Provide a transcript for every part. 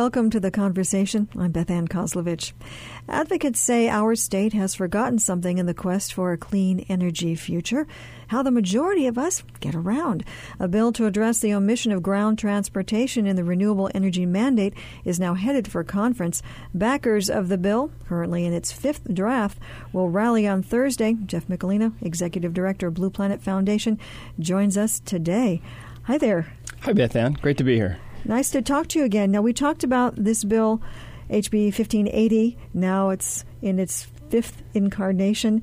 welcome to the conversation. I'm Beth Ann Kozlovich. Advocates say our state has forgotten something in the quest for a clean energy future, how the majority of us get around. A bill to address the omission of ground transportation in the renewable energy mandate is now headed for conference. Backers of the bill, currently in its fifth draft, will rally on Thursday. Jeff Michelina, Executive Director of Blue Planet Foundation, joins us today. Hi there. Hi, Beth Ann. Great to be here. Nice to talk to you again. Now, we talked about this bill, HB 1580. Now it's in its fifth incarnation.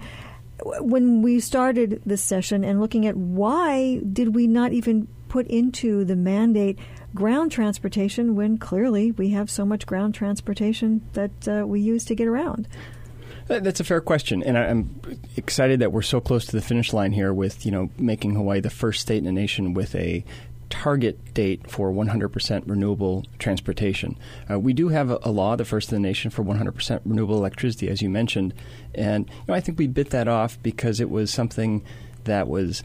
When we started this session and looking at why did we not even put into the mandate ground transportation when clearly we have so much ground transportation that we use to get around? That's a fair question, and I'm excited that we're so close to the finish line here with, making Hawaii the first state in the nation with a target date for 100% renewable transportation. We do have a law, the first in the nation, for 100% renewable electricity, as you mentioned. And I think we bit that off because it was something that was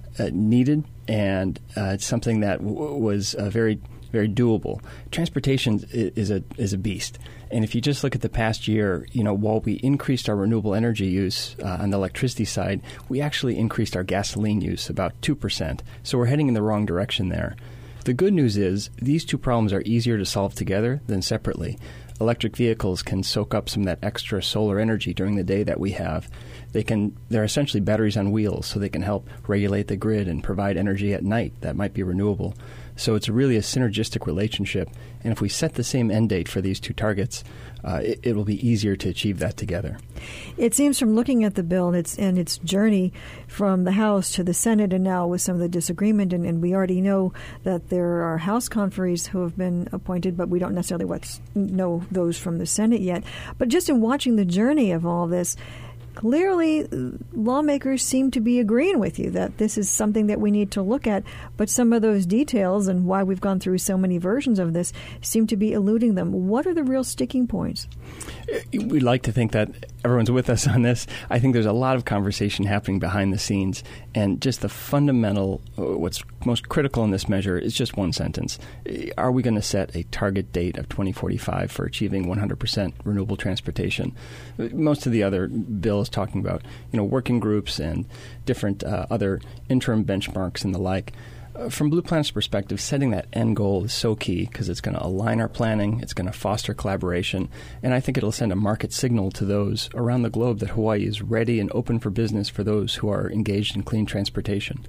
needed and something that was very, very doable. Transportation is a beast. And if you just look at the past year, while we increased our renewable energy use on the electricity side, we actually increased our gasoline use about 2%. So we're heading in the wrong direction there. The good news is these two problems are easier to solve together than separately. Electric vehicles can soak up some of that extra solar energy during the day that we have. They're essentially batteries on wheels, so they can help regulate the grid and provide energy at night that might be renewable. So it's really a synergistic relationship. And if we set the same end date for these two targets, it will be easier to achieve that together. It seems from looking at the bill and its journey from the House to the Senate and now with some of the disagreement, and we already know that there are House conferees who have been appointed, but we don't necessarily know those from the Senate yet. But just in watching the journey of all this, clearly, lawmakers seem to be agreeing with you that this is something that we need to look at, but some of those details and why we've gone through so many versions of this seem to be eluding them. What are the real sticking points? We'd like to think that everyone's with us on this. I think there's a lot of conversation happening behind the scenes, and just the fundamental, what's most critical in this measure is just one sentence. Are we going to set a target date of 2045 for achieving 100% renewable transportation? Most of the other bills talking about, working groups and different other interim benchmarks and the like. From Blue Planet's perspective, setting that end goal is so key because it's going to align our planning, it's going to foster collaboration, and I think it'll send a market signal to those around the globe that Hawaii is ready and open for business for those who are engaged in clean transportation.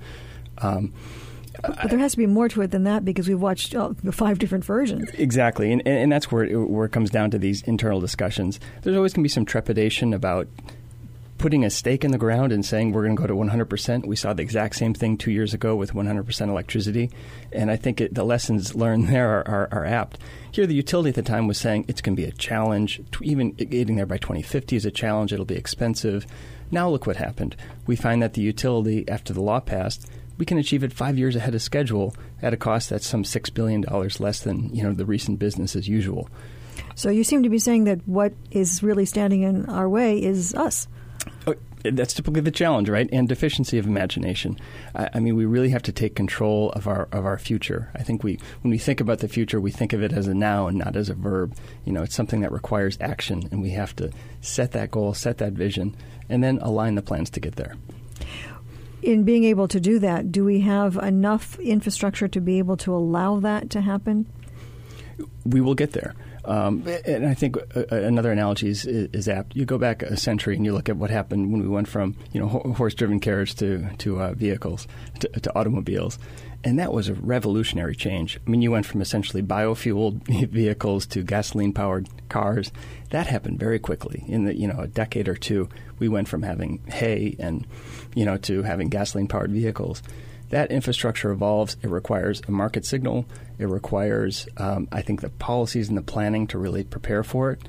But there has to be more to it than that because we've watched 5 different versions. Exactly, and that's where it comes down to these internal discussions. There's always going to be some trepidation about putting a stake in the ground and saying we're going to go to 100%. We saw the exact same thing 2 years ago with 100% electricity, and I think the lessons learned there are apt. Here, the utility at the time was saying it's going to be a challenge. Even getting there by 2050 is a challenge. It'll be expensive. Now look what happened. We find that the utility, after the law passed, we can achieve it 5 years ahead of schedule at a cost that's some $6 billion less than the recent business as usual. So you seem to be saying that what is really standing in our way is us. That's typically the challenge, right? And deficiency of imagination. I mean, we really have to take control of our future. I think when we think about the future, we think of it as a noun, not as a verb. It's something that requires action, and we have to set that goal, set that vision, and then align the plans to get there. In being able to do that, do we have enough infrastructure to be able to allow that to happen? We will get there. And I think another analogy is apt. You go back a century and you look at what happened when we went from horse-driven carriage to vehicles, to automobiles. And that was a revolutionary change. I mean, you went from essentially biofueled vehicles to gasoline-powered cars. That happened very quickly. In a decade or two, we went from having hay and to having gasoline-powered vehicles. That infrastructure evolves. It requires a market signal. It requires, I think, the policies and the planning to really prepare for it.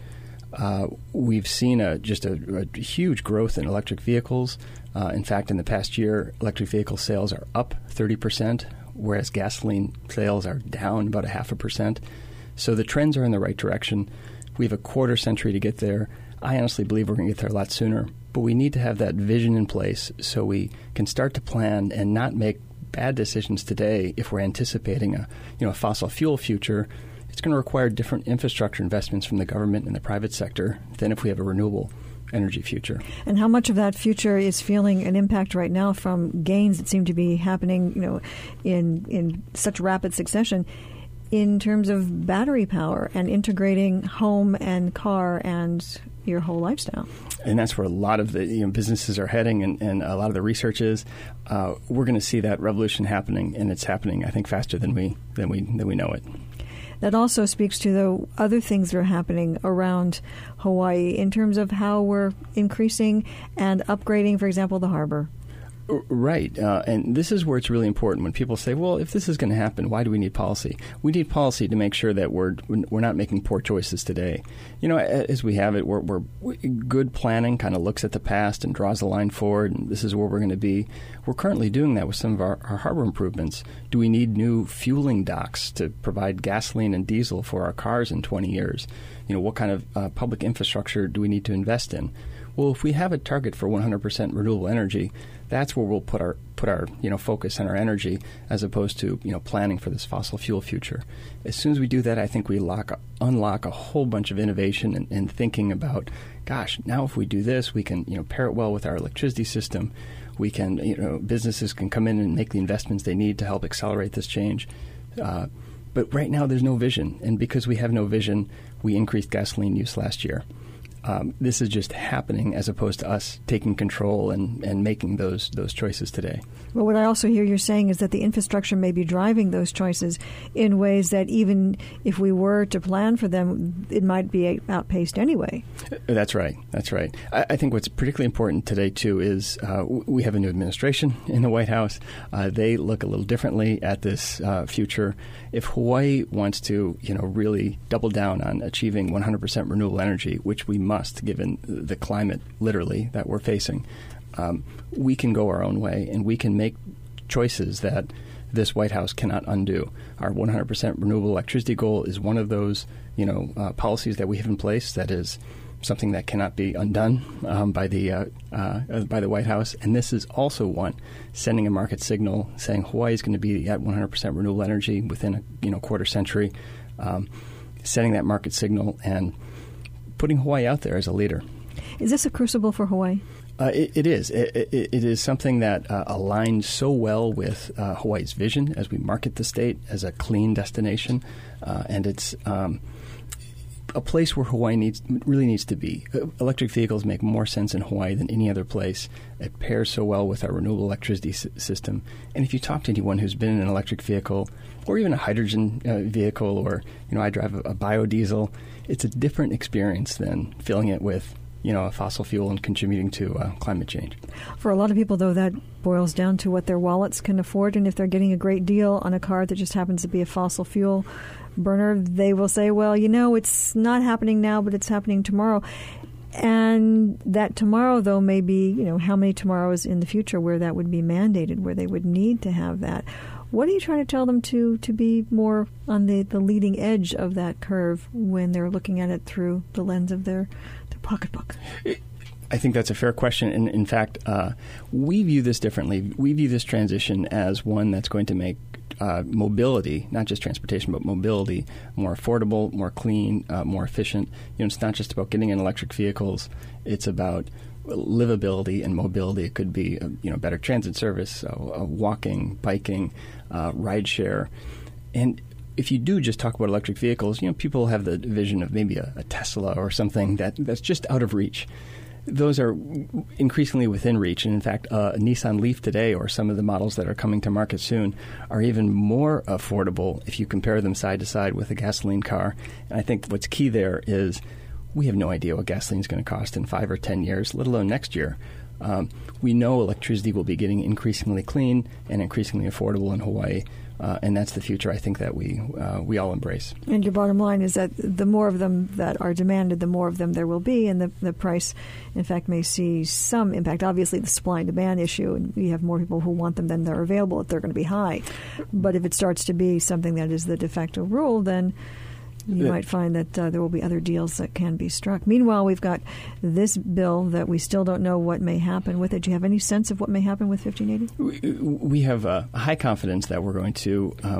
We've seen a huge growth in electric vehicles. In fact, in the past year, electric vehicle sales are up 30%, whereas gasoline sales are down about 0.5%. So the trends are in the right direction. We have a quarter century to get there. I honestly believe we're going to get there a lot sooner. But we need to have that vision in place so we can start to plan and not make bad decisions today if we're anticipating a fossil fuel future it's going to require different infrastructure investments from the government and the private sector than if we have a renewable energy future. And how much of that future is feeling an impact right now from gains that seem to be happening, in such rapid succession in terms of battery power and integrating home and car and your whole lifestyle? And that's where a lot of the businesses are heading, and a lot of the research is. We're going to see that revolution happening, and it's happening, I think, faster than we know it. That also speaks to the other things that are happening around Hawaii in terms of how we're increasing and upgrading, for example, the harbor. Right. And this is where it's really important when people say, well, if this is going to happen, why do we need policy? We need policy to make sure that we're not making poor choices today. As we have it, we're good planning kind of looks at the past and draws a line forward, and this is where we're going to be. We're currently doing that with some of our harbor improvements. Do we need new fueling docks to provide gasoline and diesel for our cars in 20 years? What kind of public infrastructure do we need to invest in? Well, if we have a target for 100% renewable energy, that's where we'll put our focus and our energy, as opposed to planning for this fossil fuel future. As soon as we do that, I think we unlock a whole bunch of innovation and thinking about, gosh, now if we do this, we can pair it well with our electricity system. We can businesses can come in and make the investments they need to help accelerate this change. But right now, there's no vision, and because we have no vision, we increased gasoline use last year. This is just happening as opposed to us taking control and making those choices today. Well, what I also hear you're saying is that the infrastructure may be driving those choices in ways that even if we were to plan for them, it might be outpaced anyway. That's right. That's right. I think what's particularly important today, too, is we have a new administration in the White House. They look a little differently at this future. If Hawaii wants to, really double down on achieving 100% renewable energy, which we must, given the climate, literally, that we're facing, we can go our own way, and we can make choices that this White House cannot undo. Our 100% renewable electricity goal is one of those, policies that we have in place that is something that cannot be undone by the White House. And this is also one, sending a market signal saying Hawaii is going to be at 100% renewable energy within a quarter century, setting that market signal and putting Hawaii out there as a leader. Is this a crucible for Hawaii? It is. It is something that aligns so well with Hawaii's vision as we market the state as a clean destination, and it's a place where Hawaii really needs to be. Electric vehicles make more sense in Hawaii than any other place. It pairs so well with our renewable electricity system. And if you talk to anyone who's been in an electric vehicle or even a hydrogen vehicle, or I drive a biodiesel, it's a different experience than filling it with a fossil fuel and contributing to climate change. For a lot of people, though, that boils down to what their wallets can afford, and if they're getting a great deal on a car that just happens to be a fossil fuel burner, they will say, well, it's not happening now, but it's happening tomorrow. And that tomorrow, though, may be, how many tomorrows in the future where that would be mandated, where they would need to have that. What are you trying to tell them to be more on the leading edge of that curve when they're looking at it through the lens of their pocketbook? I think that's a fair question. And in fact, we view this differently. We view this transition as one that's going to make mobility, not just transportation, but mobility, more affordable, more clean, more efficient. It's not just about getting in electric vehicles. It's about livability and mobility. It could be better transit service, walking, biking, rideshare. And if you do just talk about electric vehicles, people have the vision of maybe a Tesla or something that's just out of reach. Those are increasingly within reach. And in fact, a Nissan Leaf today, or some of the models that are coming to market soon, are even more affordable if you compare them side to side with a gasoline car. And I think what's key there is we have no idea what gasoline is going to cost in 5 or 10 years, let alone next year. We know electricity will be getting increasingly clean and increasingly affordable in Hawaii. And that's the future, I think, that we all embrace. And your bottom line is that the more of them that are demanded, the more of them there will be, and the price, in fact, may see some impact. Obviously, the supply and demand issue, and you have more people who want them than they're available, if they're going to be high. But if it starts to be something that is the de facto rule, then you might find that there will be other deals that can be struck. Meanwhile, we've got this bill that we still don't know what may happen with it. Do you have any sense of what may happen with 1580? We have high confidence that we're going to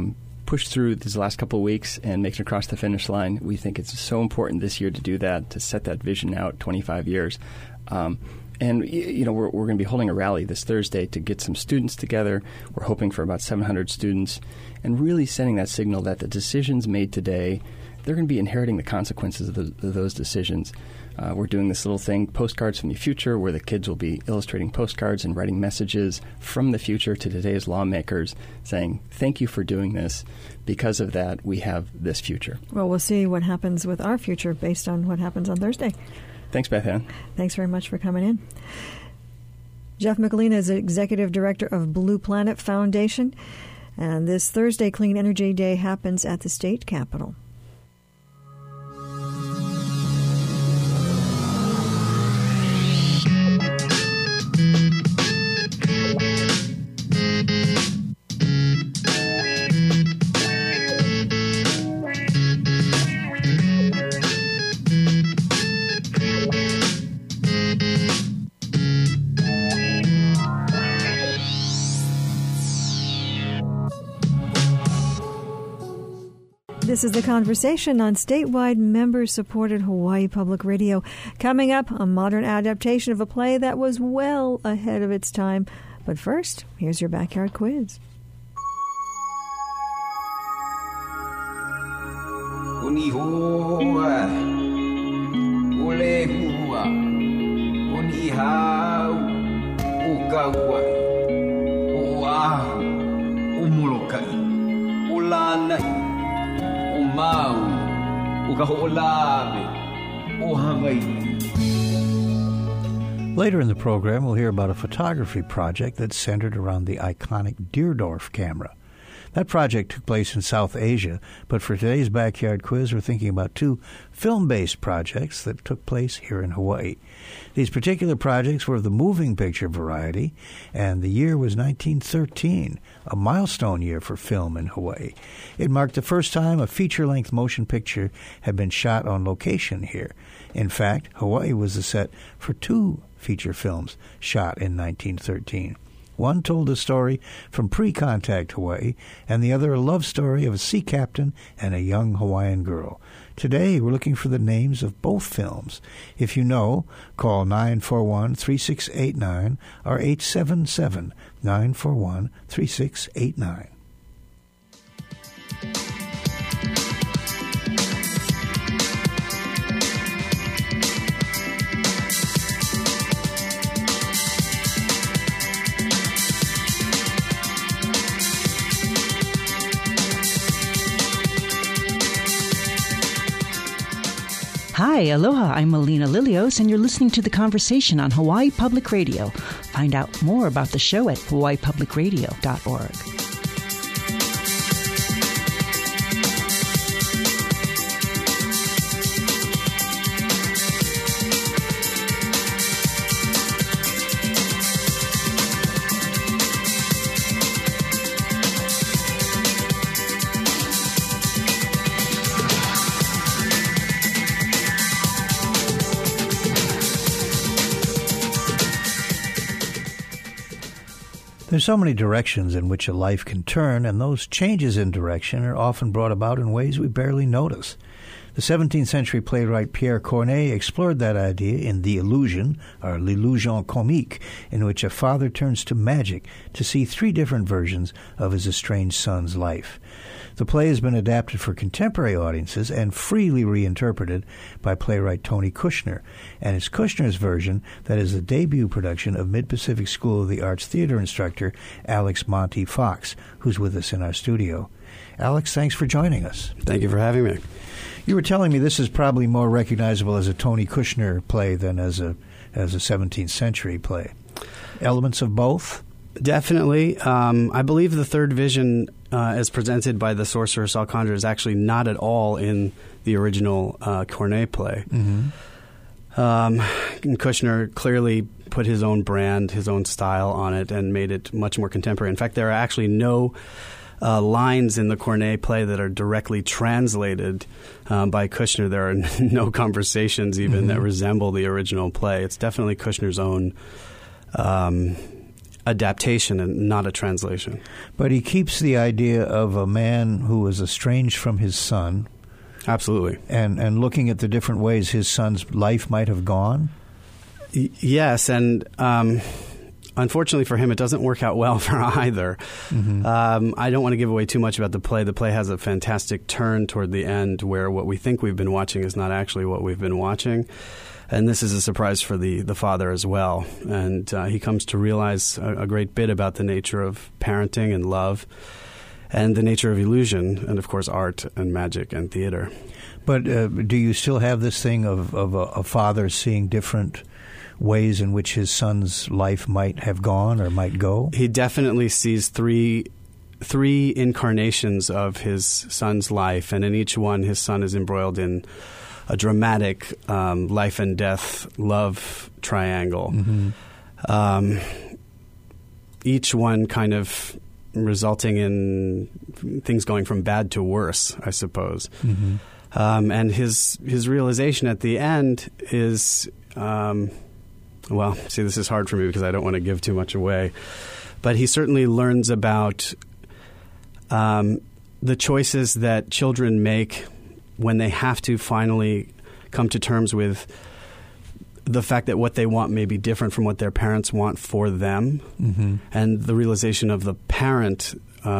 pushed through these last couple of weeks and making it across the finish line. We think it's so important this year to do that, to set that vision out 25 years. And, you know, we're going to be holding a rally this Thursday to get some students together. We're hoping for about 700 students, and really sending that signal that the decisions made today, they're going to be inheriting the consequences of those decisions. We're doing this little thing, Postcards from the Future, where the kids will be illustrating postcards and writing messages from the future to today's lawmakers saying, thank you for doing this. Because of that, we have this future. Well, we'll see what happens with our future based on what happens on Thursday. Thanks, Beth Ann. Thanks very much for coming in. Jeff Michelina is Executive Director of Blue Planet Foundation. And this Thursday, Clean Energy Day happens at the state capitol. This is The Conversation on statewide member-supported Hawaii Public Radio. Coming up, a modern adaptation of a play that was well ahead of its time. But first, here's your backyard quiz. Later in the program, we'll hear about a photography project that's centered around the iconic Deerdorf camera. That project took place in South Asia, but for today's Backyard Quiz, we're thinking about two film-based projects that took place here in Hawaii. These particular projects were of the moving picture variety, and the year was 1913, a milestone year for film in Hawaii. It marked the first time a feature-length motion picture had been shot on location here. In fact, Hawaii was the set for two feature films shot in 1913. One told a story from pre-contact Hawaii, and the other a love story of a sea captain and a young Hawaiian girl. Today, we're looking for the names of both films. If you know, call 941-3689 or 877-941-3689. Hi, aloha, I'm Melina Lilios, and you're listening to The Conversation on Hawaii Public Radio. Find out more about the show at hawaiipublicradio.org. There's so many directions in which a life can turn, and those changes in direction are often brought about in ways we barely notice. The 17th century playwright Pierre Corneille explored that idea in The Illusion, or L'Illusion Comique, in which a father turns to magic to see three different versions of his estranged son's life. The play has been adapted for contemporary audiences and freely reinterpreted by playwright Tony Kushner, and it's Kushner's version that is the debut production of Mid-Pacific School of the Arts theater instructor Alex Monty Fox, who's with us in our studio. Alex, thanks for joining us. Thank you for having me. You were telling me this is probably more recognizable as a Tony Kushner play than as a 17th century play. Elements of both? Definitely. I believe the third vision, as presented by the Sorcerer Salcandra, is actually not at all in the original Corneille play. Mm-hmm. And Kushner clearly put his own brand, his own style on it, and made it much more contemporary. In fact, there are actually no lines in the Corneille play that are directly translated by Kushner. There are no conversations even that resemble the original play. It's definitely Kushner's own adaptation and not a translation. But he keeps the idea of a man who is estranged from his son. Absolutely. And looking at the different ways his son's life might have gone? Yes, and unfortunately for him, it doesn't work out well for either. Mm-hmm. I don't want to give away too much about the play. The play has a fantastic turn toward the end where what we think we've been watching is not actually what we've been watching. And this is a surprise for the father as well. And he comes to realize a great bit about the nature of parenting and love and the nature of illusion and, of course, art and magic and theater. But do you still have this thing of a father seeing different ways in which his son's life might have gone or might go? He definitely sees three incarnations of his son's life, and in each one his son is embroiled in a dramatic life and death love triangle. Mm-hmm. Each one kind of resulting in things going from bad to worse, I suppose. Mm-hmm. And his realization at the end is, well, see, this is hard for me because I don't want to give too much away. But he certainly learns about the choices that children make when they have to finally come to terms with the fact that what they want may be different from what their parents want for them, mm-hmm. and the realization of the parent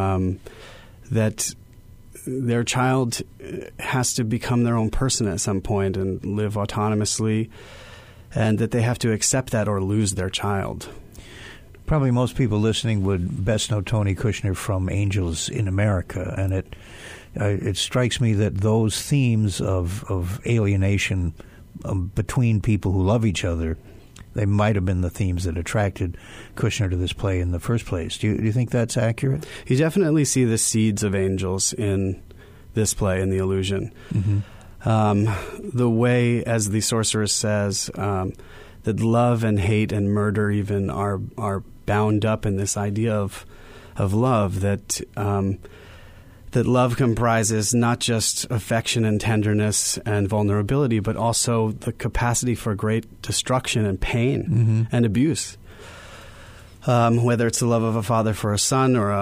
that their child has to become their own person at some point and live autonomously, and that they have to accept that or lose their child. Probably most people listening would best know Tony Kushner from Angels in America, and it strikes me that those themes of alienation between people who love each other, they might have been the themes that attracted Kushner to this play in the first place. Do you think that's accurate? You definitely see the seeds of angels in this play, in The Illusion. Mm-hmm. The way, as the sorceress says, that love and hate and murder even are bound up in this idea of love, that love comprises not just affection and tenderness and vulnerability, but also the capacity for great destruction and pain, mm-hmm. and abuse. Whether it's the love of a father for a son, or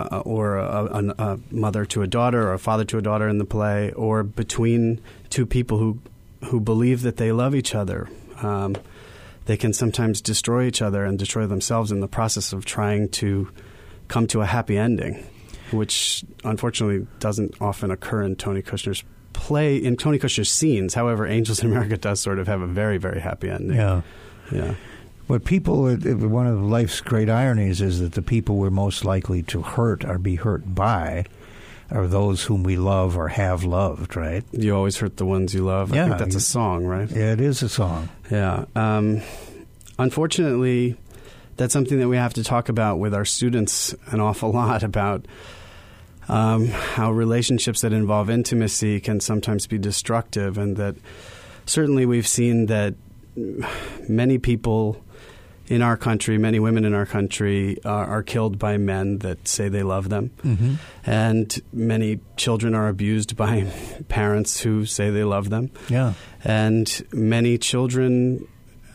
a mother to a daughter, or a father to a daughter in the play, or between two people who believe that they love each other. They can sometimes destroy each other and destroy themselves in the process of trying to come to a happy ending, which unfortunately doesn't often occur in Tony Kushner's play, in Tony Kushner's scenes. However, Angels in America does sort of have a very, very happy ending. Yeah. But people, one of life's great ironies is that the people we're most likely to hurt or be hurt by are those whom we love or have loved, right? You always hurt the ones you love. I think that's a song, right? Yeah, it is a song. Yeah. Unfortunately, that's something that we have to talk about with our students an awful lot, about how relationships that involve intimacy can sometimes be destructive, and that certainly we've seen that many people in our country, many women in our country are killed by men that say they love them. Mm-hmm. And many children are abused by parents who say they love them. Yeah. And many children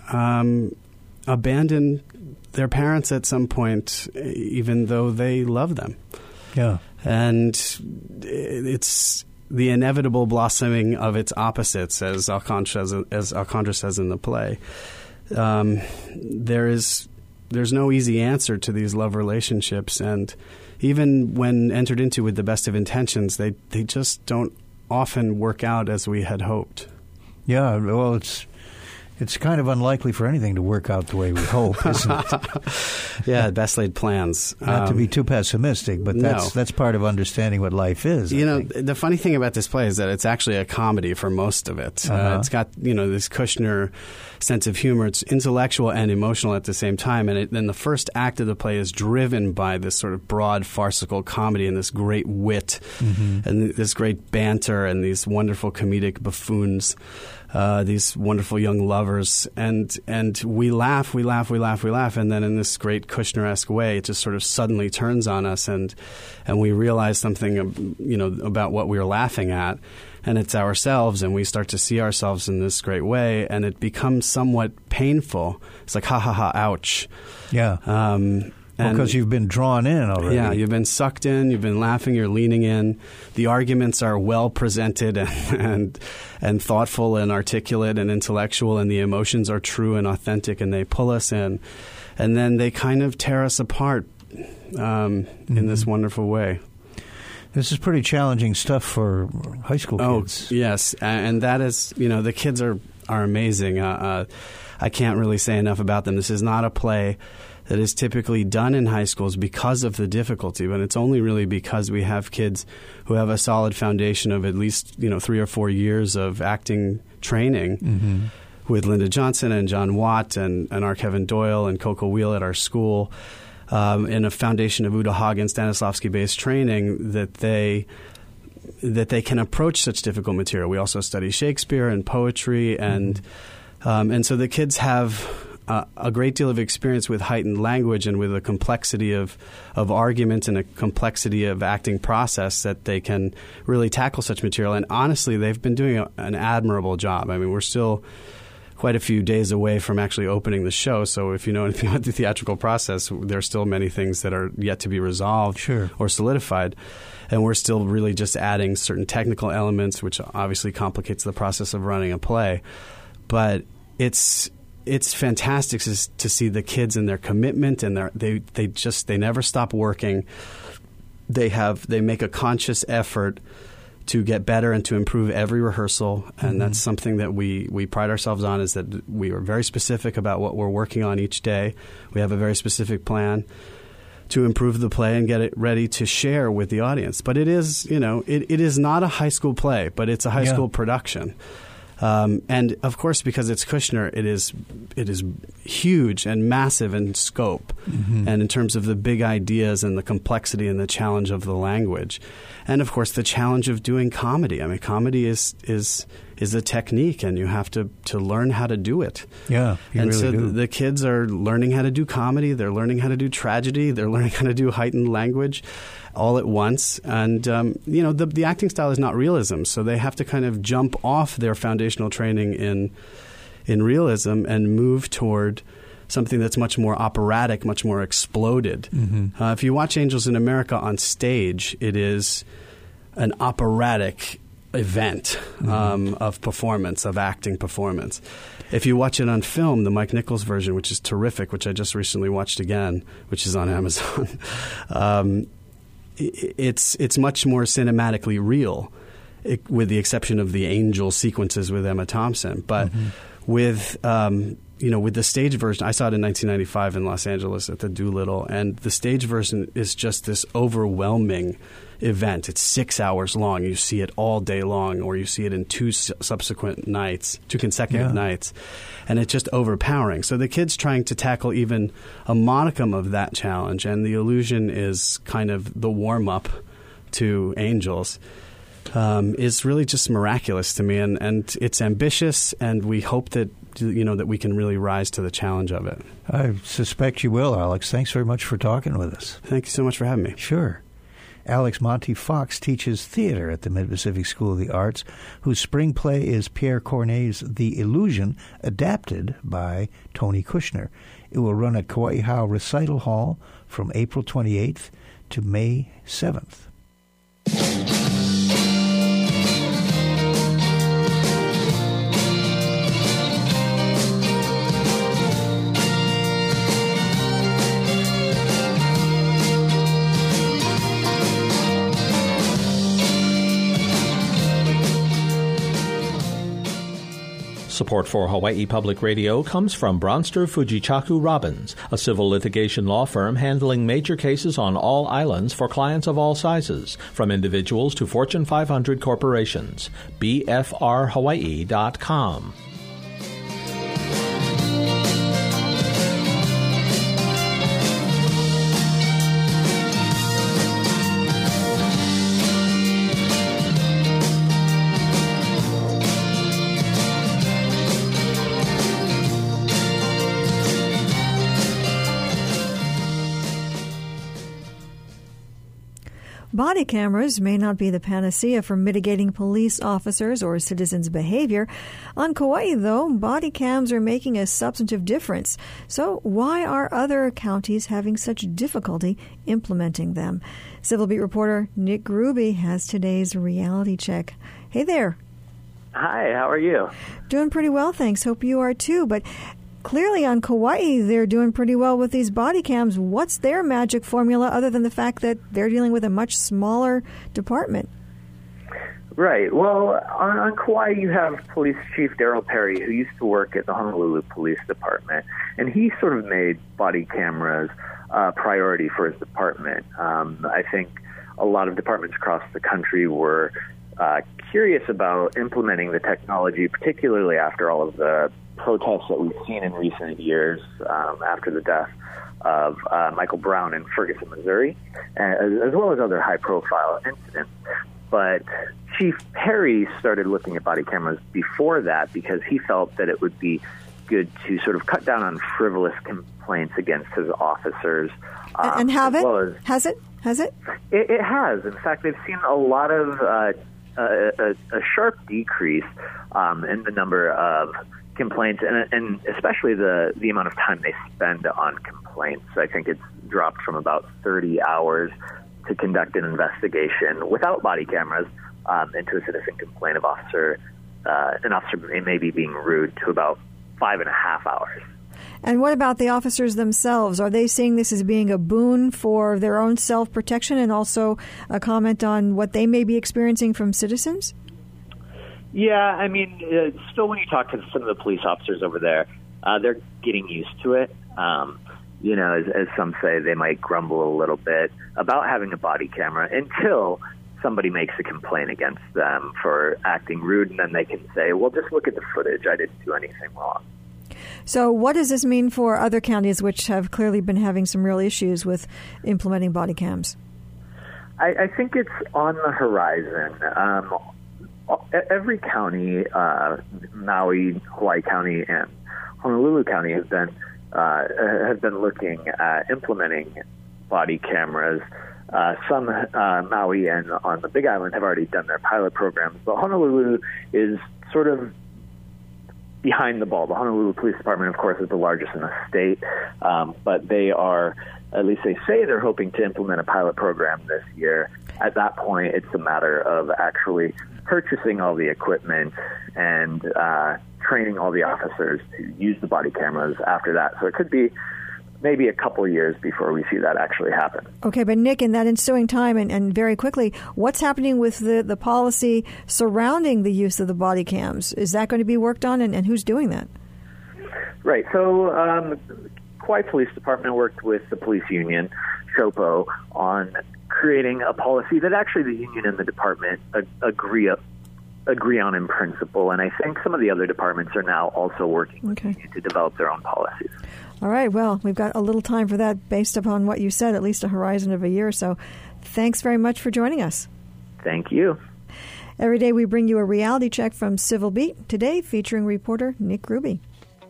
abandon their parents at some point, even though they love them. Yeah. And it's the inevitable blossoming of its opposites, as Alcandra says in the play. There's no easy answer to these love relationships, and even when entered into with the best of intentions, they just don't often work out as we had hoped. Yeah, well, it's kind of unlikely for anything to work out the way we hope, isn't it? Yeah, best laid plans. Not to be too pessimistic, but that's part of understanding what life is. I think the funny thing about this play is that it's actually a comedy for most of it. It's got this Kushner sense of humor. It's intellectual and emotional at the same time, and then the first act of the play is driven by this sort of broad farcical comedy and this great wit, mm-hmm. and this great banter and these wonderful comedic buffoons. These wonderful young lovers, and we laugh, and then in this great Kushner-esque way, it just sort of suddenly turns on us, and we realize something, about what we were laughing at, and it's ourselves, and we start to see ourselves in this great way, and it becomes somewhat painful. It's like, ha ha ha, ouch. Yeah. Because you've been drawn in already. Yeah, you've been sucked in, you've been laughing, you're leaning in. The arguments are well presented and thoughtful and articulate and intellectual, and the emotions are true and authentic, and they pull us in. And then they kind of tear us apart in this wonderful way. This is pretty challenging stuff for high school kids. Oh, yes. And that is, the kids are amazing. I can't really say enough about them. This is not a play that is typically done in high schools because of the difficulty, but it's only really because we have kids who have a solid foundation of at least 3 or 4 years of acting training with Linda Johnson and John Watt and our Kevin Doyle and Coco Wheel at our school, and a foundation of Uta Hagen Stanislavski-based training that they can approach such difficult material. We also study Shakespeare and poetry, and so the kids have a great deal of experience with heightened language and with a complexity of argument and a complexity of acting process that they can really tackle such material. And honestly, they've been doing an admirable job. I mean, we're still quite a few days away from actually opening the show, so if you know anything about the theatrical process, there are still many things that are yet to be resolved or solidified. And we're still really just adding certain technical elements, which obviously complicates the process of running a play. But it's fantastic to see the kids and their commitment, and they never stop working. They make a conscious effort to get better and to improve every rehearsal, and that's something that we pride ourselves on, is that we are very specific about what we're working on each day. We have a very specific plan to improve the play and get it ready to share with the audience. But it is, it is not a high school play, but it's a high school production. And of course, because it's Kushner, it is huge and massive in scope, and in terms of the big ideas and the complexity and the challenge of the language, and of course the challenge of doing comedy. I mean, comedy is a technique, and you have to learn how to do it. Yeah, you and really so do. The kids are learning how to do comedy. They're learning how to do tragedy. They're learning how to do heightened language, all at once. And the acting style is not realism, so they have to kind of jump off their foundational training in realism and move toward something that's much more operatic, much more exploded. If you watch Angels in America on stage, it is an operatic event of performance, of acting performance. If you watch it on film, the Mike Nichols version, which is terrific, which I just recently watched again, which is on Amazon, it's much more cinematically real, with the exception of the angel sequences with Emma Thompson. But with the stage version, I saw it in 1995 in Los Angeles at the Doolittle, and the stage version is just this overwhelming event. It's 6 hours long. You see it all day long, or you see it in two consecutive nights, and it's just overpowering. So the kid's trying to tackle even a modicum of that challenge, and The Illusion is kind of the warm-up to Angels. Is really just miraculous to me, and it's ambitious, and we hope that that we can really rise to the challenge of it. I suspect you will, Alex. Thanks very much for talking with us. Thank you so much for having me. Sure. Alex Monty Fox teaches theater at the Mid-Pacific School of the Arts, whose spring play is Pierre Corneille's The Illusion, adapted by Tony Kushner. It will run at Kauai Hau Recital Hall from April 28th to May 7th. Support for Hawaii Public Radio comes from Bronster Fujichaku Robbins, a civil litigation law firm handling major cases on all islands for clients of all sizes, from individuals to Fortune 500 corporations. BFRHawaii.com. Body cameras may not be the panacea for mitigating police officers or citizens' behavior. On Kauai, though, body cams are making a substantive difference. So why are other counties having such difficulty implementing them? Civil Beat reporter Nick Gruby has today's reality check. Hey there. Hi, how are you? Doing pretty well, thanks. Hope you are too. But clearly on Kauai, they're doing pretty well with these body cams. What's their magic formula other than the fact that they're dealing with a much smaller department? Right. Well, on Kauai, you have Police Chief Darryl Perry, who used to work at the Honolulu Police Department, and he sort of made body cameras a priority for his department. I think a lot of departments across the country were curious about implementing the technology, particularly after all of the protests that we've seen in recent years after the death of Michael Brown in Ferguson, Missouri, as well as other high-profile incidents. But Chief Perry started looking at body cameras before that because he felt that it would be good to sort of cut down on frivolous complaints against his officers. And have it? Has it? It has. In fact, they've seen a lot of a sharp decrease in the number of complaints, and especially the amount of time they spend on complaints. I think it's dropped from about 30 hours to conduct an investigation without body cameras into a citizen complaint of an officer maybe being rude, to about 5.5 hours. And what about the officers themselves? Are they seeing this as being a boon for their own self-protection, and also a comment on what they may be experiencing from citizens? Yeah, I mean, still when you talk to some of the police officers over there, they're getting used to it. As some say, they might grumble a little bit about having a body camera until somebody makes a complaint against them for acting rude, and then they can say, well, just look at the footage. I didn't do anything wrong. So what does this mean for other counties which have clearly been having some real issues with implementing body cams? I think it's on the horizon. Every county, Maui, Hawaii County, and Honolulu County have been looking at implementing body cameras. Some Maui and on the Big Island have already done their pilot programs, but Honolulu is sort of behind the ball. The Honolulu Police Department, of course, is the largest in the state, but they are, at least they say they're hoping to implement a pilot program this year. At that point, it's a matter of actually purchasing all the equipment and training all the officers to use the body cameras after that. So it could be maybe a couple of years before we see that actually happen. Okay, but Nick, in that ensuing time, and very quickly, what's happening with the policy surrounding the use of the body cams? Is that going to be worked on, and who's doing that? Right. So Kauai Police Department worked with the police union, SHOPO, on creating a policy that actually the union and the department agree on in principle. And I think some of the other departments are now also working with the union to develop their own policies. All right. Well, we've got a little time for that based upon what you said, at least a horizon of a year or so. Thanks very much for joining us. Thank you. Every day we bring you a reality check from Civil Beat, today featuring reporter Nick Gruby.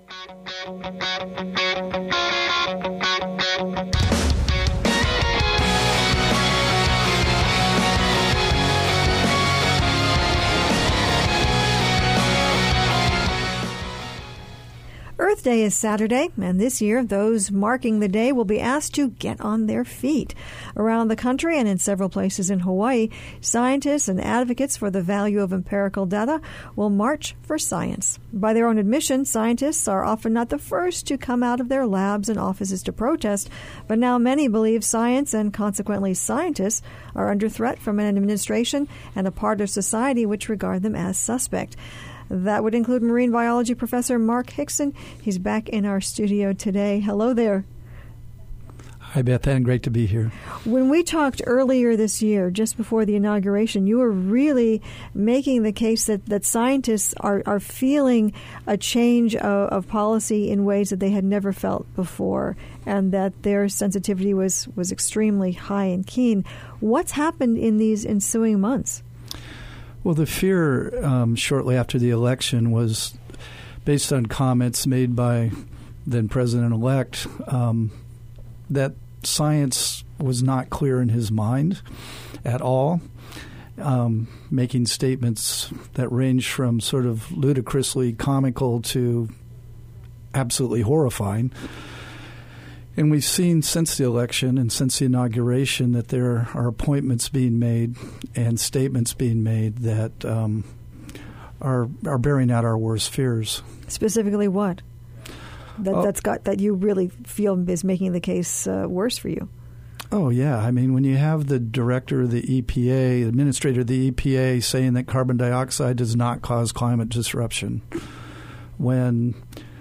Earth Day is Saturday, and this year those marking the day will be asked to get on their feet. Around the country and in several places in Hawaii, scientists and advocates for the value of empirical data will march for science. By their own admission, scientists are often not the first to come out of their labs and offices to protest, but now many believe science and consequently scientists are under threat from an administration and a part of society which regard them as suspect. That would include marine biology professor Mark Hickson. He's back in our studio today. Hello there. Hi, Beth Ann. Great to be here. When we talked earlier this year, just before the inauguration, you were really making the case that scientists are feeling a change of policy in ways that they had never felt before, and that their sensitivity was extremely high and keen. What's happened in these ensuing months? Well, the fear shortly after the election was based on comments made by then President-elect that science was not clear in his mind at all, making statements that range from sort of ludicrously comical to absolutely horrifying. And we've seen since the election and since the inauguration that there are appointments being made and statements being made that are bearing out our worst fears. Specifically what? That you really feel is making the case worse for you? Oh, yeah. I mean, when you have the director of the EPA, administrator of the EPA saying that carbon dioxide does not cause climate disruption, when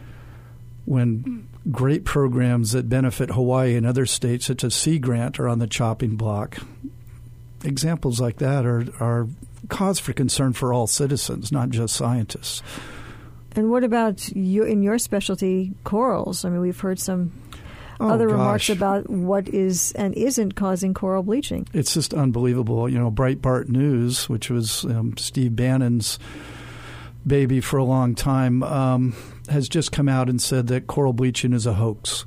great programs that benefit Hawaii and other states, such as Sea Grant, are on the chopping block, examples like that are cause for concern for all citizens, not just scientists. And what about you in your specialty, corals? I mean, we've heard some other remarks about what is and isn't causing coral bleaching. It's just unbelievable. You know, Breitbart News, which was Steve Bannon's baby for a long time, has just come out and said that coral bleaching is a hoax.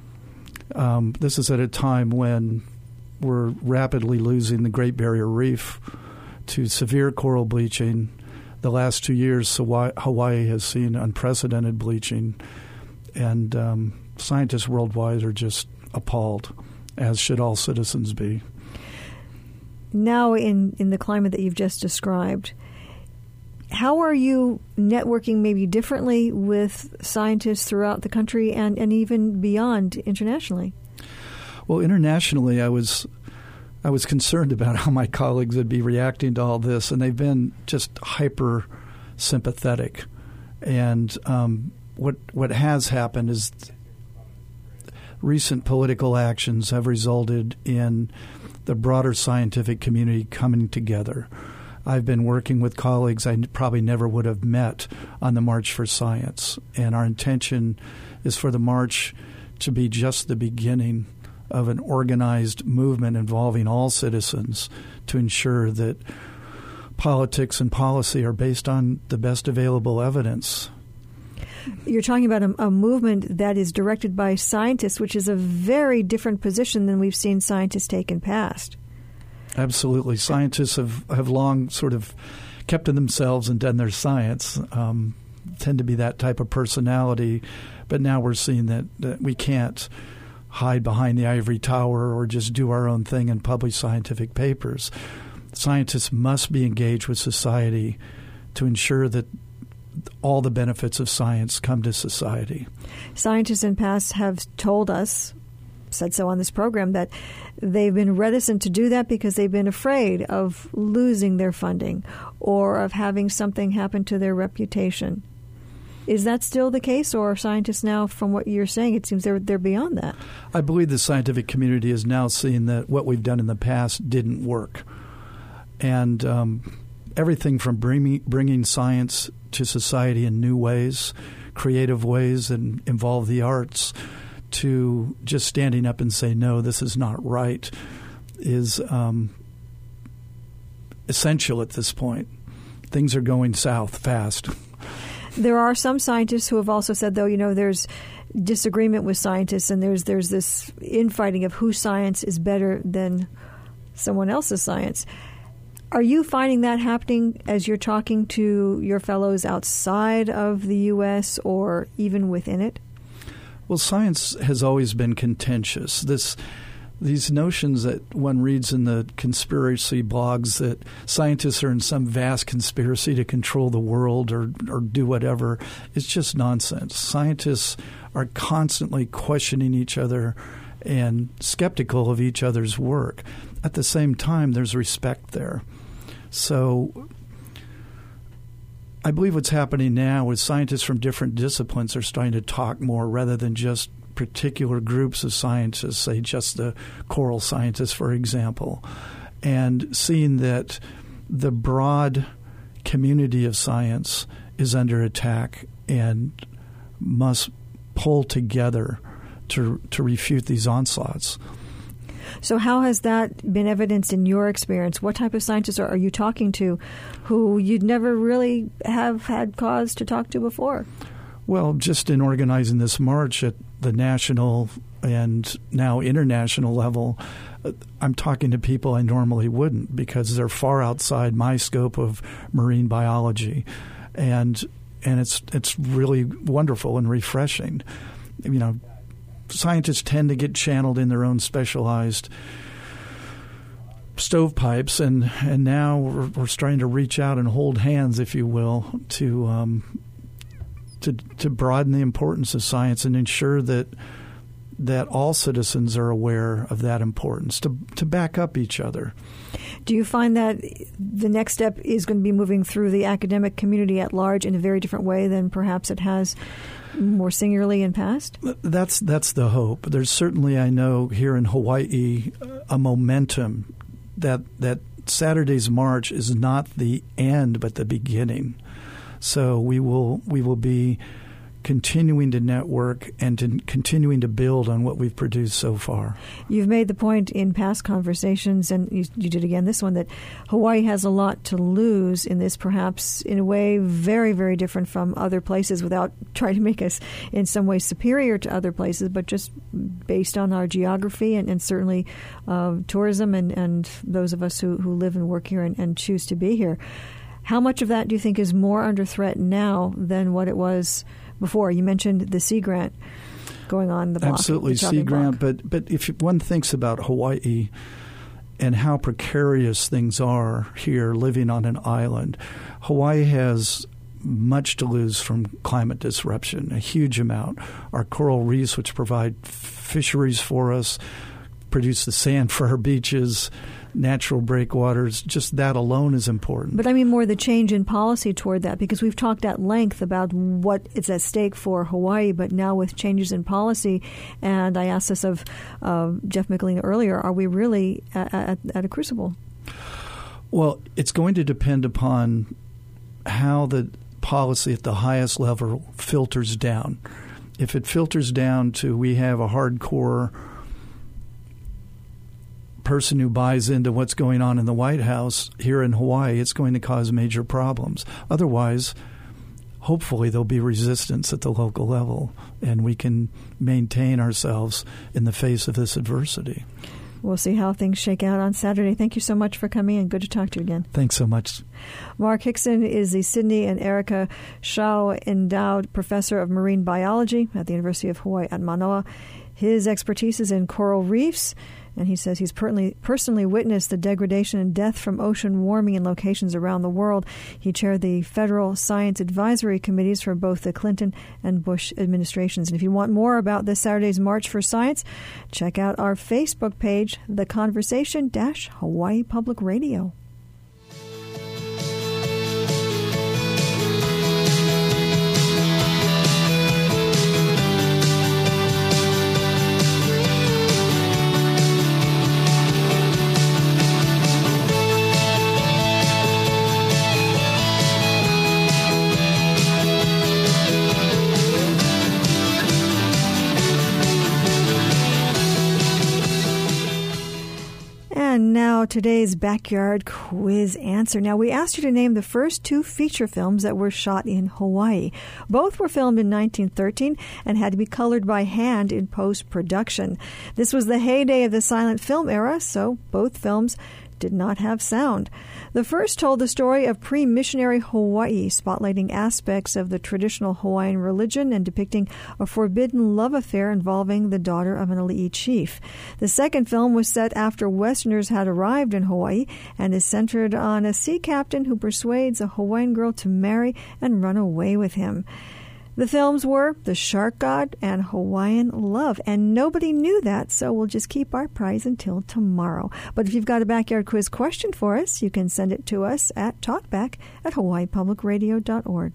This is at a time when we're rapidly losing the Great Barrier Reef to severe coral bleaching. The last 2 years, Hawaii has seen unprecedented bleaching, and scientists worldwide are just appalled, as should all citizens be. Now, in the climate that you've just described, how are you networking maybe differently with scientists throughout the country and even beyond internationally? Well, internationally, I was concerned about how my colleagues would be reacting to all this, and they've been just hyper sympathetic. And what has happened is recent political actions have resulted in the broader scientific community coming together. I've been working with colleagues I probably never would have met on the March for Science, and our intention is for the march to be just the beginning of an organized movement involving all citizens to ensure that politics and policy are based on the best available evidence. You're talking about a movement that is directed by scientists, which is a very different position than we've seen scientists take in past. Absolutely. Scientists have long sort of kept to themselves and done their science, tend to be that type of personality. But now we're seeing that we can't hide behind the ivory tower or just do our own thing and publish scientific papers. Scientists must be engaged with society to ensure that all the benefits of science come to society. Scientists in past have told us, said so on this program, that they've been reticent to do that because they've been afraid of losing their funding or of having something happen to their reputation. Is that still the case, or are scientists now, from what you're saying, it seems they're beyond that? I believe the scientific community is now seeing that what we've done in the past didn't work. And everything from bringing science to society in new ways, creative ways that involve the arts, to just standing up and say, no, this is not right, is essential at this point. Things are going south fast. There are some scientists who have also said, though, there's disagreement with scientists, and there's this infighting of whose science is better than someone else's science. Are you finding that happening as you're talking to your fellows outside of the U.S. or even within it? Well, science has always been contentious. These notions that one reads in the conspiracy blogs that scientists are in some vast conspiracy to control the world or do whatever, it's just nonsense. Scientists are constantly questioning each other and skeptical of each other's work. At the same time, there's respect there. So I believe what's happening now is scientists from different disciplines are starting to talk more rather than just particular groups of scientists, say just the coral scientists, for example, and seeing that the broad community of science is under attack and must pull together to refute these onslaughts. So how has that been evidenced in your experience? What type of scientists are you talking to who you'd never really have had cause to talk to before? Well, just in organizing this march at the national and now international level, I'm talking to people I normally wouldn't because they're far outside my scope of marine biology, and it's really wonderful and refreshing. You know, scientists tend to get channeled in their own specialized stovepipes, and now we're starting to reach out and hold hands, if you will, to broaden the importance of science and ensure that all citizens are aware of that importance, to back up each other. Do you find that the next step is going to be moving through the academic community at large in a very different way than perhaps it has more singularly in past? That's the hope. There's certainly, I know, here in Hawaii, a momentum that Saturday's march is not the end but the beginning. So we will be continuing to network and continuing to build on what we've produced so far. You've made the point in past conversations, and you did again this one, that Hawaii has a lot to lose in this, perhaps in a way very, very different from other places, without trying to make us in some way superior to other places, but just based on our geography and certainly tourism and those of us who live and work here and choose to be here. How much of that do you think is more under threat now than what it was before? You mentioned the Sea Grant going on the block. Absolutely, Sea Grant. But if one thinks about Hawaii and how precarious things are here living on an island, Hawaii has much to lose from climate disruption, a huge amount. Our coral reefs, which provide fisheries for us, produce the sand for our beaches, natural breakwaters, just that alone is important. But I mean more the change in policy toward that, because we've talked at length about what is at stake for Hawaii, but now with changes in policy, and I asked this of Jeff McAleena earlier, are we really at a crucible? Well, it's going to depend upon how the policy at the highest level filters down. If it filters down to we have a hardcore person who buys into what's going on in the White House here in Hawaii, it's going to cause major problems. Otherwise, hopefully there'll be resistance at the local level, and we can maintain ourselves in the face of this adversity. We'll see how things shake out on Saturday. Thank you so much for coming in. Good to talk to you again. Thanks so much. Mark Hickson is the Sidney and Erica Shaw Endowed Professor of Marine Biology at the University of Hawaii at Manoa. His expertise is in coral reefs, and he says he's personally witnessed the degradation and death from ocean warming in locations around the world. He chaired the federal science advisory committees for both the Clinton and Bush administrations. And if you want more about this Saturday's March for Science, check out our Facebook page, The Conversation - Hawaii Public Radio. And now today's Backyard Quiz answer. Now, we asked you to name the first two feature films that were shot in Hawaii. Both were filmed in 1913 and had to be colored by hand in post-production. This was the heyday of the silent film era, so both films did not have sound. The first told the story of pre-missionary Hawaii, spotlighting aspects of the traditional Hawaiian religion and depicting a forbidden love affair involving the daughter of an Ali'i chief. The second film was set after Westerners had arrived in Hawaii and is centered on a sea captain who persuades a Hawaiian girl to marry and run away with him. The films were The Shark God and Hawaiian Love, and nobody knew that, so we'll just keep our prize until tomorrow. But if you've got a backyard quiz question for us, you can send it to us at talkback@hawaiipublicradio.org.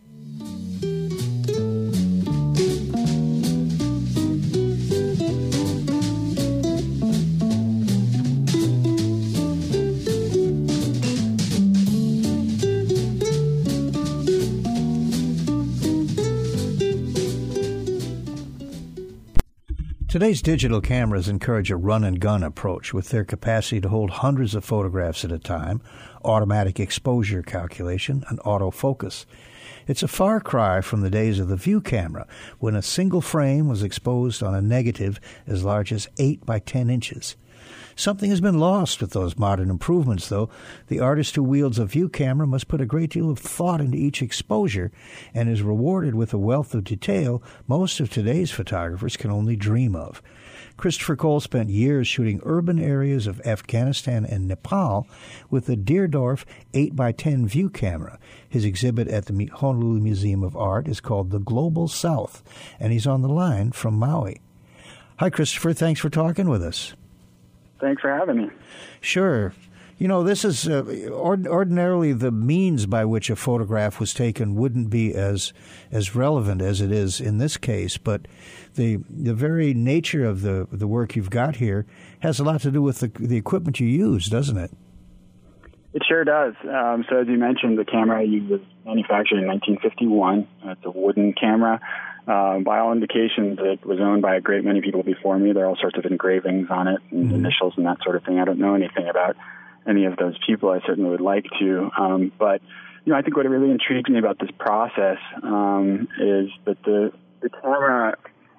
Today's digital cameras encourage a run-and-gun approach with their capacity to hold hundreds of photographs at a time, automatic exposure calculation, and autofocus. It's a far cry from the days of the view camera, when a single frame was exposed on a negative as large as 8 by 10 inches. Something has been lost with those modern improvements, though. The artist who wields a view camera must put a great deal of thought into each exposure and is rewarded with a wealth of detail most of today's photographers can only dream of. Christopher Cole spent years shooting urban areas of Afghanistan and Nepal with the Deerdorf 8 by 10 view camera. His exhibit at the Honolulu Museum of Art is called The Global South, and he's on the line from Maui. Hi, Christopher. Thanks for talking with us. Thanks for having me. Sure. You know, this is ordinarily the means by which a photograph was taken wouldn't be as relevant as it is in this case, but the very nature of the work you've got here has a lot to do with the equipment you use, doesn't it? It sure does. So as you mentioned, the camera I used was manufactured in 1951. It's a wooden camera. By all indications, it was owned by a great many people before me. There are all sorts of engravings on it, and initials and that sort of thing. I don't know anything about any of those people. I certainly would like to. But, I think what really intrigues me about this process is that the camera,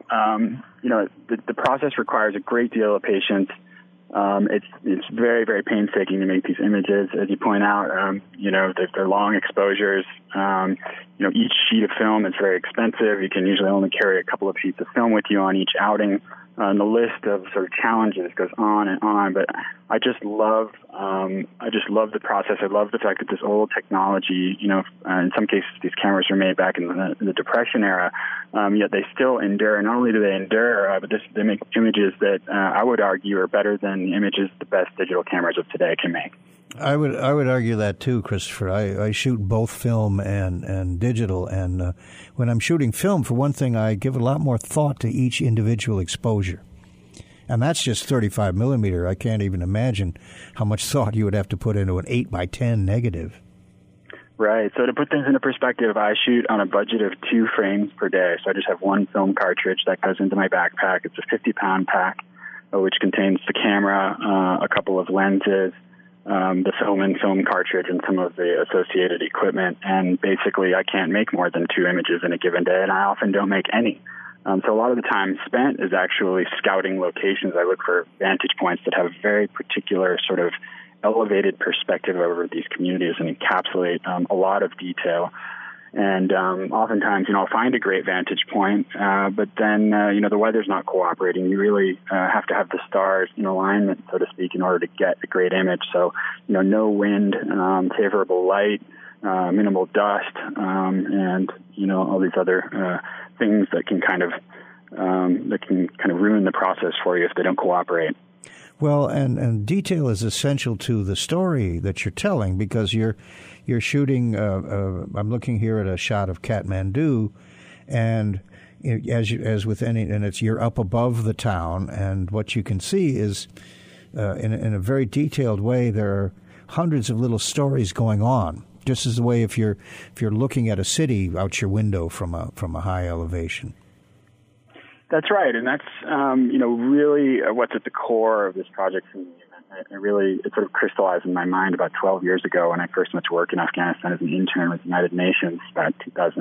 the process requires a great deal of patience. It's very, very painstaking to make these images. As you point out, they're long exposures. Each sheet of film is very expensive. You can usually only carry a couple of sheets of film with you on each outing. And the list of sort of challenges goes on and on. But I just love the process. I love the fact that this old technology, in some cases these cameras were made back in the Depression era, yet they still endure. Not only do they endure, but they make images that I would argue are better than the images the best digital cameras of today can make. I would argue that too, Christopher. I shoot both film and digital, and when I'm shooting film, for one thing, I give a lot more thought to each individual exposure. And that's just 35 millimeter. I can't even imagine how much thought you would have to put into an 8 by 10 negative. Right. So to put things into perspective, I shoot on a budget of 2 frames per day. So I just have one film cartridge that goes into my backpack. It's a 50-pound pack, which contains the camera, a couple of lenses, the film and film cartridge, and some of the associated equipment. And basically, I can't make more than 2 images in a given day, and I often don't make any. So a lot of the time spent is actually scouting locations. I look for vantage points that have a very particular sort of elevated perspective over these communities and encapsulate a lot of detail. And oftentimes, I'll find a great vantage point, but then, the weather's not cooperating. You really have to have the stars in alignment, so to speak, in order to get a great image. So, no wind, favorable light, minimal dust, and, all these other things that can kind of ruin the process for you if they don't cooperate. Well, and detail is essential to the story that you're telling, because you're shooting. I'm looking here at a shot of Kathmandu, and as with any, and you're up above the town, and what you can see is in a very detailed way there are hundreds of little stories going on. Just as the way if you're looking at a city out your window from a high elevation. That's right, and that's really what's at the core of this project for me. It sort of crystallized in my mind about 12 years ago when I first went to work in Afghanistan as an intern with the United Nations, about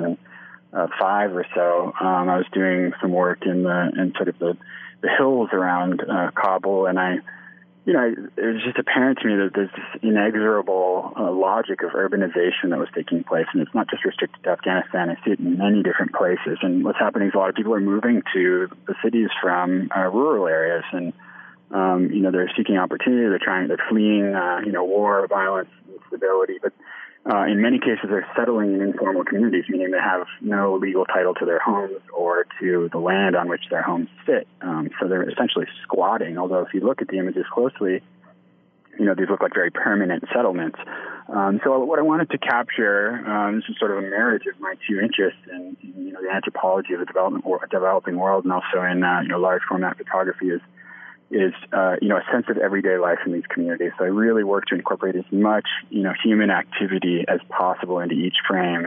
2005 or so. I was doing some work in sort of the hills around Kabul, and it was just apparent to me that there's this inexorable logic of urbanization that was taking place, and it's not just restricted to Afghanistan. I see it in many different places, and what's happening is a lot of people are moving to the cities from rural areas, and they're seeking opportunity. They're fleeing war, violence, instability, but in many cases they're settling in informal communities, meaning they have no legal title to their homes or to the land on which their homes sit. So they're essentially squatting, although if you look at the images closely, these look like very permanent settlements. So what I wanted to capture, this is sort of a marriage of my 2 interests in the anthropology of the developing world and also in large format photography, is a sense of everyday life in these communities. So I really work to incorporate as much human activity as possible into each frame,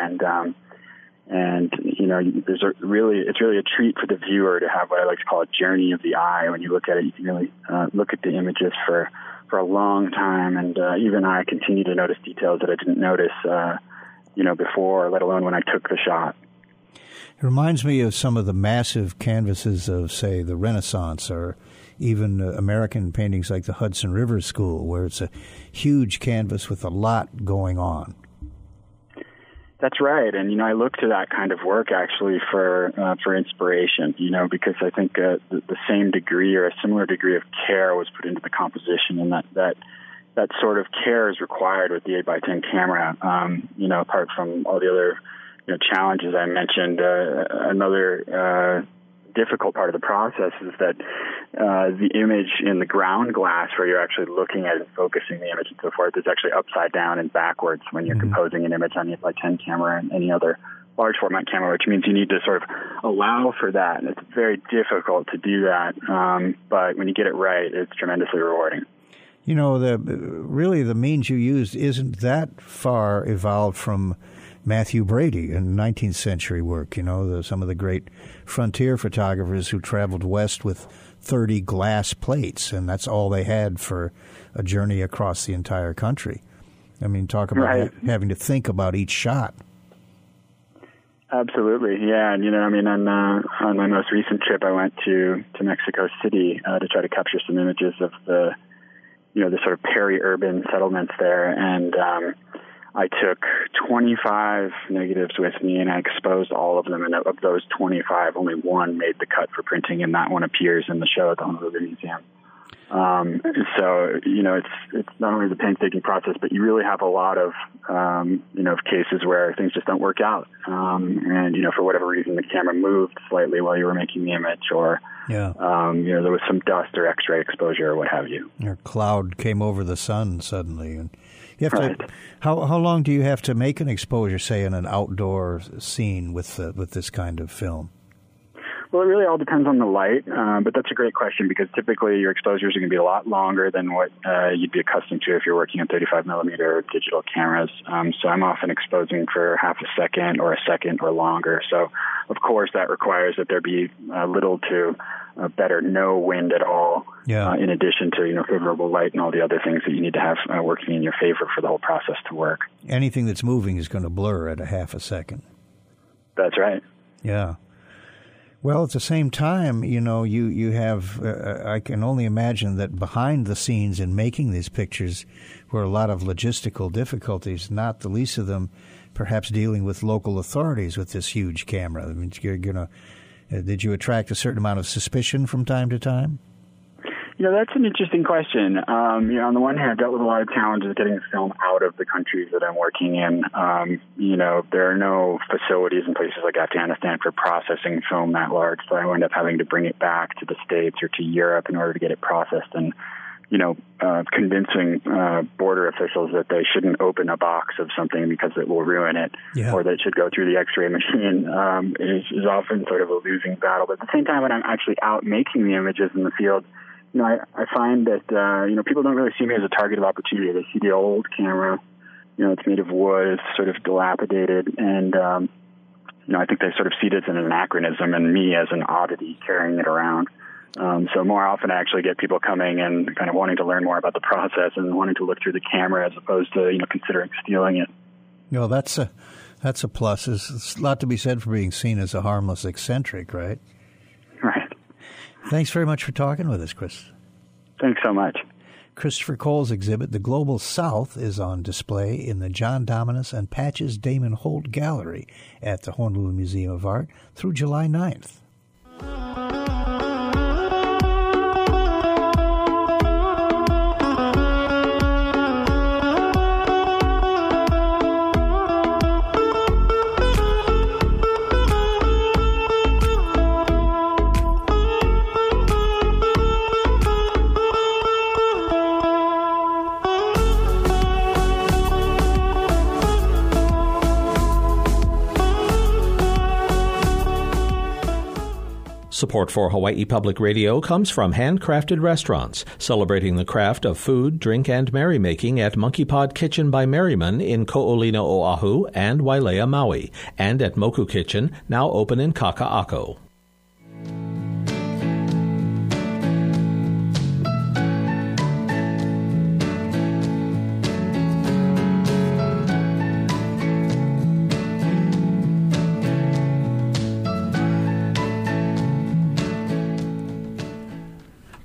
and it's really a treat for the viewer to have what I like to call a journey of the eye. When you look at it, you can really look at the images for a long time, and even I continue to notice details that I didn't notice before, let alone when I took the shot. It reminds me of some of the massive canvases of, say, the Renaissance, or even American paintings like the Hudson River School, where it's a huge canvas with a lot going on. That's right, and I look to that kind of work actually for inspiration. Because I think the same degree or a similar degree of care was put into the composition, and that sort of care is required with the 8x10 camera. Apart from all the other challenges I mentioned, another difficult part of the process is that the image in the ground glass, where you're actually looking at and focusing the image and so forth, is actually upside down and backwards when you're composing an image on the 8x10 camera and any other large format camera, which means you need to sort of allow for that. And it's very difficult to do that, but when you get it right, it's tremendously rewarding. The means you used isn't that far evolved from Matthew Brady in 19th century work. Some of the great frontier photographers who traveled west with 30 glass plates, and that's all they had for a journey across the entire country. I mean, talk about having to think about each shot. Absolutely, yeah. And on my most recent trip, I went to Mexico City to try to capture some images of the sort of peri-urban settlements there, and I took 25 negatives with me, and I exposed all of them. And of those 25, only one made the cut for printing, and that one appears in the show at the Honolulu Museum. So, it's not only the painstaking process, but you really have a lot of, cases where things just don't work out. And, for whatever reason, the camera moved slightly while you were making the image, or, there was some dust or X-ray exposure or what have you. Or cloud came over the sun suddenly. And you have to, how long do you have to make an exposure, say, in an outdoor scene with this kind of film? Well, it really all depends on the light, but that's a great question, because typically your exposures are going to be a lot longer than what you'd be accustomed to if you're working on 35mm digital cameras. So I'm often exposing for half a second or longer. So, of course, that requires that there be little to better no wind at all, in addition to favorable light and all the other things that you need to have working in your favor for the whole process to work. Anything that's moving is going to blur at a half a second. That's right. Yeah. Well, at the same time, you have, I can only imagine that behind the scenes in making these pictures were a lot of logistical difficulties, not the least of them perhaps dealing with local authorities with this huge camera. I mean, did you attract a certain amount of suspicion from time to time? That's an interesting question. On the one hand, I've dealt with a lot of challenges getting the film out of the countries that I'm working in. There are no facilities in places like Afghanistan for processing film that large, so I wound up having to bring it back to the States or to Europe in order to get it processed. And, convincing border officials that they shouldn't open a box of something because it will ruin it, or that it should go through the X-ray machine is often sort of a losing battle. But at the same time, when I'm actually out making the images in the field, I find that, people don't really see me as a target of opportunity. They see the old camera, it's made of wood, it's sort of dilapidated, and, I think they sort of see it as an anachronism and me as an oddity carrying it around. So more often I actually get people coming and kind of wanting to learn more about the process and wanting to look through the camera as opposed to, considering stealing it. That's a plus. There's a lot to be said for being seen as a harmless eccentric, right? Right. Thanks very much for talking with us, Chris. Thanks so much. Christopher Cole's exhibit, The Global South, is on display in the John Dominus and Patches Damon Holt Gallery at the Honolulu Museum of Art through July 9th. Support for Hawaii Public Radio comes from Handcrafted Restaurants, celebrating the craft of food, drink, and merrymaking at Monkey Pod Kitchen by Merriman in Ko'olina, Oahu, and Wailea, Maui, and at Moku Kitchen, now open in Kaka'ako.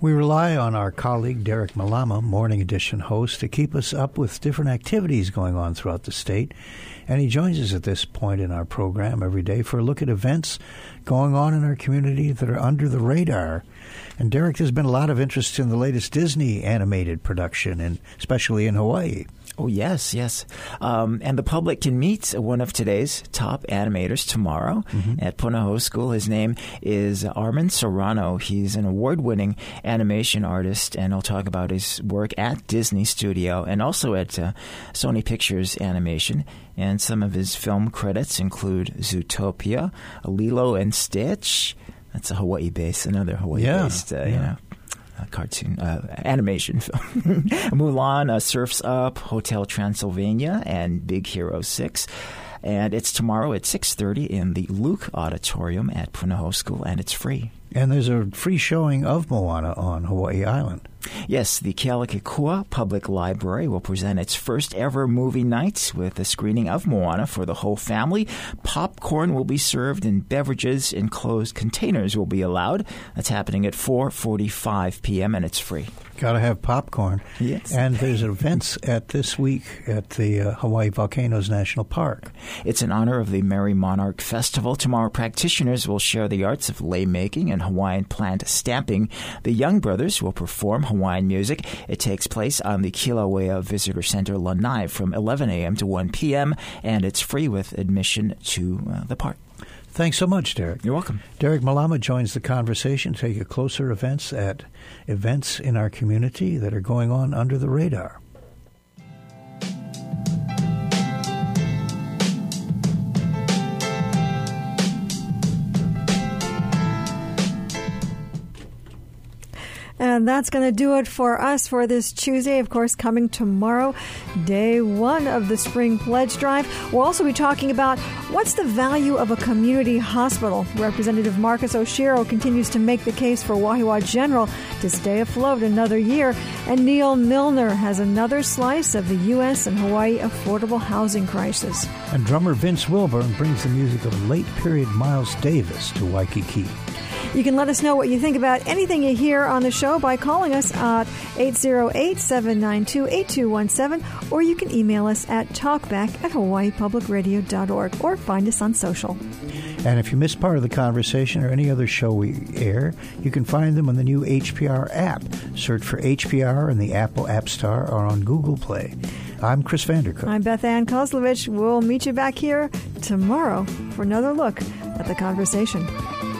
We rely on our colleague Derek Malama, Morning Edition host, to keep us up with different activities going on throughout the state. And he joins us at this point in our program every day for a look at events going on in our community that are under the radar. And Derek, there's been a lot of interest in the latest Disney animated production, and especially in Hawaii. Oh, yes. And the public can meet one of today's top animators tomorrow at Punahou School. His name is Armin Serrano. He's an award-winning animation artist, and he'll talk about his work at Disney Studio and also at Sony Pictures Animation. And some of his film credits include Zootopia, Lilo and Stitch. That's a Hawaii-based, another Hawaii-based, cartoon animation film. Mulan, Surf's Up, Hotel Transylvania, and Big Hero 6. And it's tomorrow at 6:30 in the Luke Auditorium at Punahou School, and it's free. And there's a free showing of Moana on Hawaii Island. Yes, the Kealakekua Public Library will present its first ever movie night with a screening of Moana for the whole family. Popcorn will be served and beverages in closed containers will be allowed. That's happening at 4:45 p.m. and it's free. Got to have popcorn. Yes. And there's events at this week at the Hawaii Volcanoes National Park. It's in honor of the Merry Monarch Festival. Tomorrow, practitioners will share the arts of lei making and Hawaiian plant stamping. The Young Brothers will perform Hawaiian music. It takes place on the Kilauea Visitor Center Lanai from 11 a.m. to 1 p.m., and it's free with admission to the park. Thanks so much, Derek. You're welcome. Derek Malama joins the conversation to take a closer events at events in our community that are going on under the radar. And that's going to do it for us for this Tuesday. Of course, coming tomorrow, day one of the Spring Pledge Drive. We'll also be talking about what's the value of a community hospital. Representative Marcus Oshiro continues to make the case for Wahiawa General to stay afloat another year. And Neil Milner has another slice of the U.S. and Hawaii affordable housing crisis. And drummer Vince Wilburn brings the music of late-period Miles Davis to Waikiki. You can let us know what you think about anything you hear on the show by calling us at 808-792-8217, or you can email us at talkback@hawaiipublicradio.org, or find us on social. And if you missed part of the conversation or any other show we air, you can find them on the new HPR app. Search for HPR in the Apple App Store or on Google Play. I'm Chris Vandercook. I'm Beth Ann Kozlovich. We'll meet you back here tomorrow for another look at the conversation.